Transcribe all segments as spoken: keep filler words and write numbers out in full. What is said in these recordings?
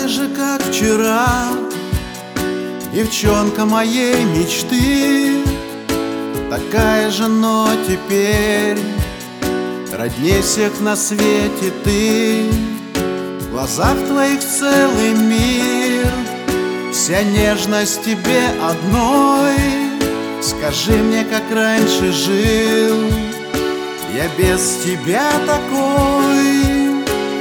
такая же, как вчера, девчонка моей мечты. Такая же, но теперь родней всех на свете ты. В глазах твоих целый мир, вся нежность тебе одной. Скажи мне, как раньше жил я без тебя такой.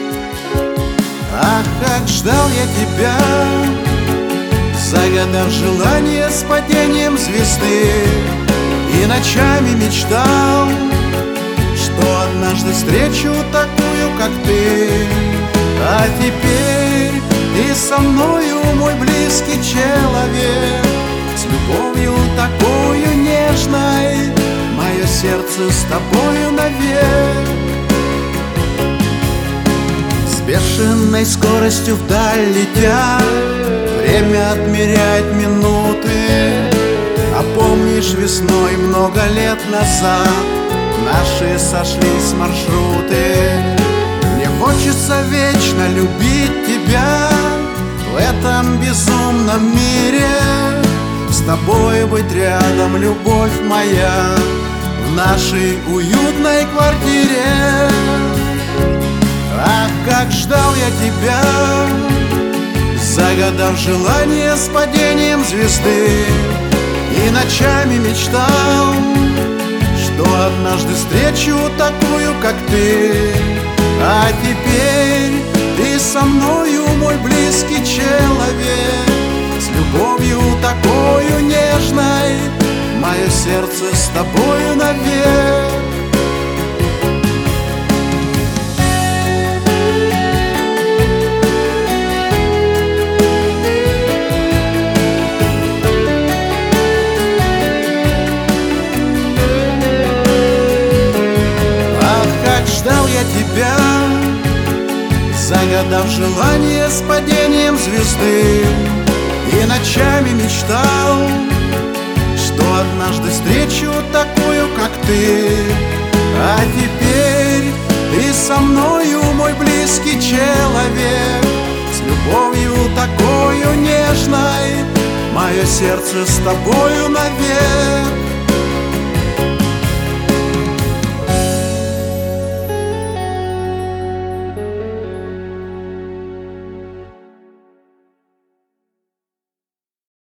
Ах, как ждал я тебя, загадав желание с падением звезды. И ночами мечтал, что однажды встречу такую, как ты. А теперь ты со мною, мой близкий человек, с любовью такою нежной, мое сердце с тобою навек. С бешеной скоростью вдаль летя, время отмерять минуты. А помнишь, весной много лет назад наши сошлись маршруты. Мне хочется вечно любить тебя в этом безумном мире, с тобой быть рядом, любовь моя, в нашей уютной квартире. Ах, как ждал я тебя, загадав желание с падением звезды. И ночами мечтал, что однажды встречу такую, как ты. А теперь ты со мною, мой близкий человек, с любовью такою нежной, мое сердце с тобою навек. Ждал я тебя, загадав желание с падением звезды. И ночами мечтал, что однажды встречу такую, как ты. А теперь ты со мною, мой близкий человек, с любовью такою нежной, мое сердце с тобою навек.